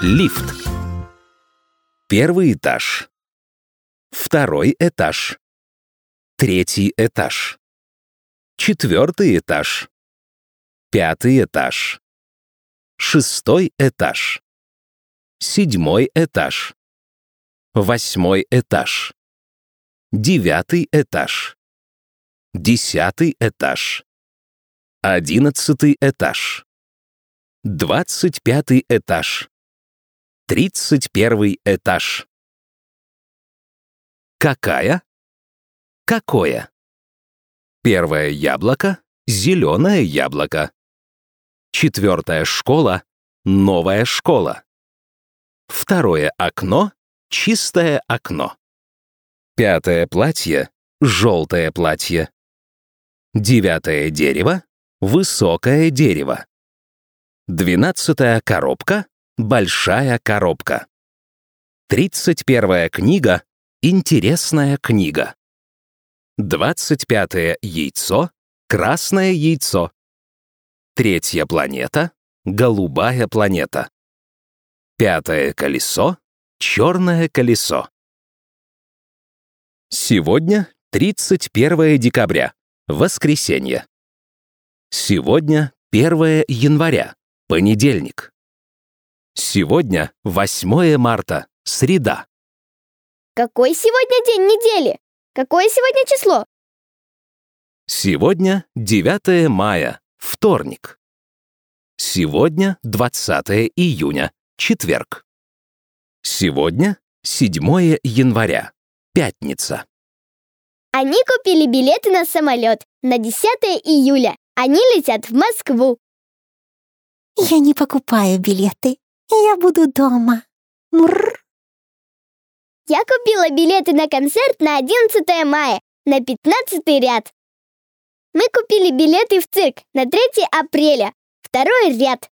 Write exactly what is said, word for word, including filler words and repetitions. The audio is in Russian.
Лифт. Первый этаж. Второй этаж. Третий этаж. Четвертый этаж. Пятый этаж. Шестой этаж. Седьмой этаж. Восьмой этаж. Девятый этаж. Десятый этаж. Одиннадцатый этаж. Двадцать пятый этаж. Тридцать первый этаж. Какая? Какое? Первое яблоко — зеленое яблоко. Четвертая школа — новая школа. Второе окно — чистое окно. Пятое платье — желтое платье. Девятое дерево — высокое дерево. Двенадцатая коробка — большая коробка. Тридцать первая книга — интересная книга. Двадцать пятое яйцо — красное яйцо. Третья планета — голубая планета. Пятое колесо — черное колесо. Сегодня тридцать первое декабря, воскресенье. Сегодня первое января, понедельник. Сегодня восьмое марта, среда. Какой сегодня день недели? Какое сегодня число? Сегодня девятое мая, вторник. Сегодня двадцатое июня, четверг. Сегодня седьмое января, пятница. Они купили билеты на самолет на десятое июля. Они летят в Москву. Я не покупаю билеты. Я буду дома. Мррр. Я купила билеты на концерт на одиннадцатое мая, на пятнадцатый ряд. Мы купили билеты в цирк на третье апреля, второй ряд.